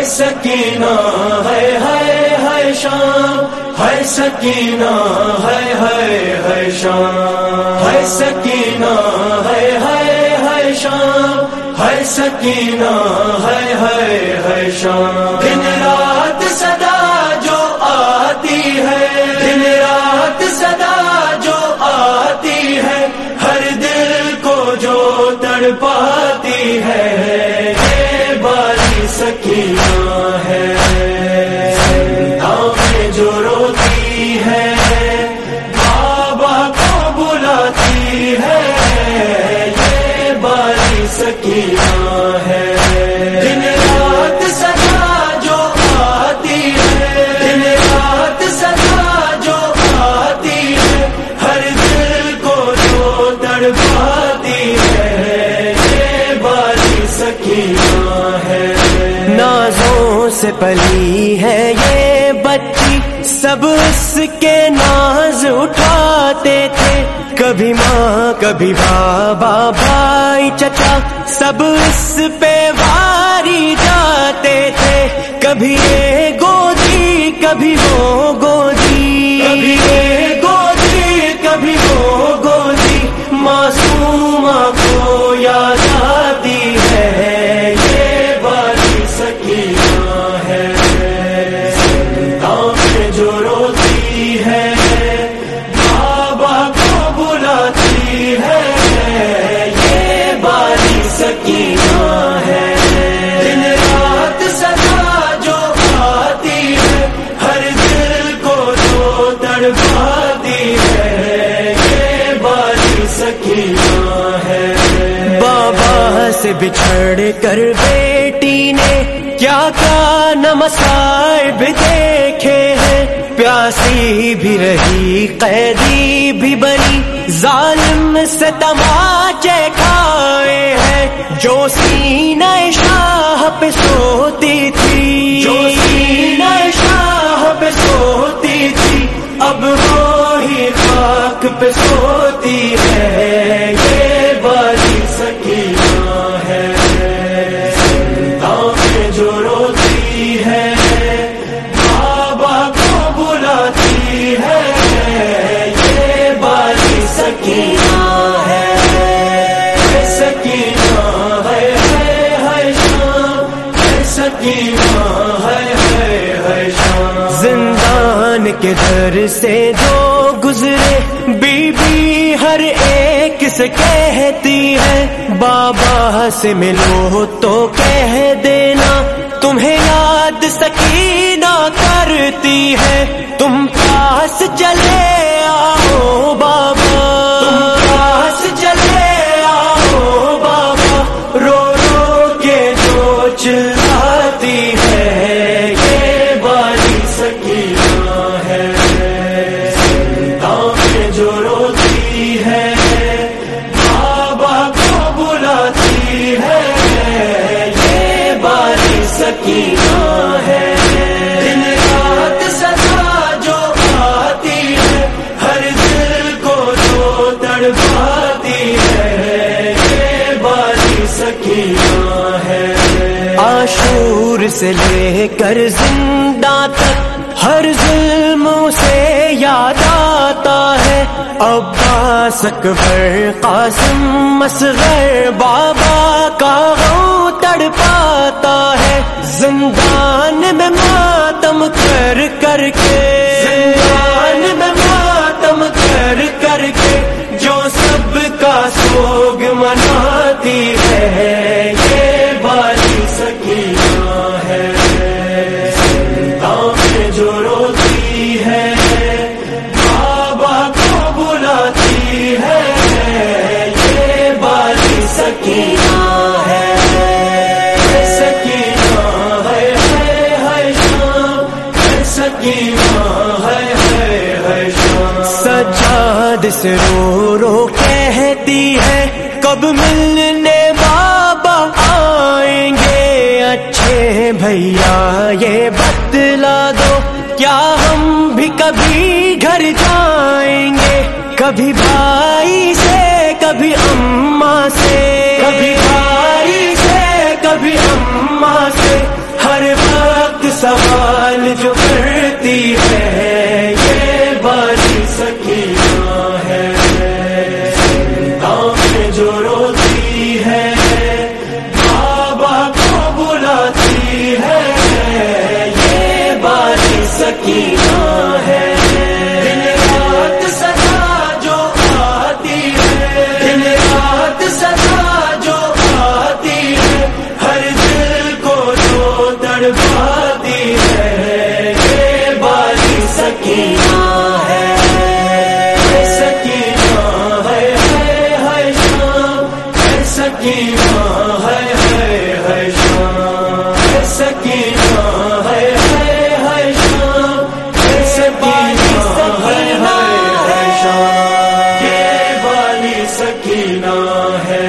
سکینہ ہے شام، ہے سکینہ ہے شام، ہے سکینہ ہے شام، ہے سکینہ ہے شام۔ دن رات صدا جو آتی ہے، دن رات صدا جو آتی ہے، ہر دل کو جو تڑپاتی ہے، یہ باری سکینہ ہے۔ زنداں میں جو روتی ہے، بابا کو بلاتی ہے، یہ باری سکینہ ہے۔ دن رات صدا جو آتی ہے، دن رات صدا جو آتی ہے، ہر دل کو جو تڑپاتی ہے، یہ باری سکینہ ہے۔ نازوں سے پلی ہے یہ بچی، سب اس کے ناز اٹھاتے تھے، کبھی ماں کبھی بابا بھائی چچا، سب اس پہ واری جاتے تھے، کبھی یہ گودی کبھی وہ گودی، کبھی یہ گودی کبھی وہ گودی، معصومہ کو یاد آتی ہے، یہ باری سکینہ ہے۔ زنداں میں جو روتی ہے، بابا کو بلاتی ہے، یہ باری سکینہ ہے۔ دن رات صدا جو آتی ہے، ہر دل کو جو تڑپاتی ہے، یہ باری سکینہ ہے۔ بابا سے بچھڑ کر بیٹی نے کیا کیا نہ مصائب دیکھے ہیں، پیاسی بھی رہی قیدی بھی بنی، ظالم سے تماچے کھائے ہیں، جو سینہ شاہ پہ سوتی تھی، جو سینہ شاہ پہ سوتی تھی، اب وہی خاک پہ سوتی ہے، یہ باری سکینہ ہے۔ زنداں میں جو روتی ہے، بابا کو بلاتی ہے، یہ باری سکینہ ہے۔ سکینہ ہے شام، ہے سکینہ ہے شام۔ زندان کے در سے جو گزرے، بی بی ہر ایک سے کہتی ہے، بابا سے ملو تو کہہ دینا، تمہیں یاد سکینہ کرتی ہے، تم پاس چلے آؤ بابا، تم پاس چلے آؤ بابا، رو رو کے جو چلاتی ہے، یہ باری سکینہ ہے۔ زنداں میں جو روتی ہے، بابا کو بلاتی ہے، یہ باری سکینہ ہے۔ دن رات صدا جو آتی ہے، ہر دل کو جو تڑپاتی ہے، یہ باری سکینہ ہے۔ عاشور سے لے کر زندہ تک ہر ظلم سے یاد آتا ہے، عباس اکبر قاسم اصغر، بابا کا غم تڑپاتا ہے، زندان میں ماتم کر کر کے، زندان میں ماتم کر کر کے، جو سب کا سوگ مناتی ہے، یہ باری سکینہ ہے۔ زنداں میں جو روتی ہے، بابا کو بلاتی ہے، یہ باری سکینہ ہے۔ سکینہ ہے شام، ہے سکینہ ہے شام۔ سجاد سے رو رو کہتی ہے، کب ملنے بابا آئیں گے، اچھے بھیا یہ بتلا دو، کیا ہم بھی کبھی گھر جائیں گے، کبھی بھائی سے کبھی اماں سے، کبھی بھائی سے کبھی اماں سے، ہر سکینہ ہے، دن رات سزا جو آتی ہے، دن رات سزا جو آتی ہے، ہر دل کو جو تڑپاتی ہے، یہ بالی سکینہ ہے، سکینہ ہے شام، سکینہ ہے شام، سکینہ ہے شام، سکینہ ہے شام، یہ والی سکینہ ہے۔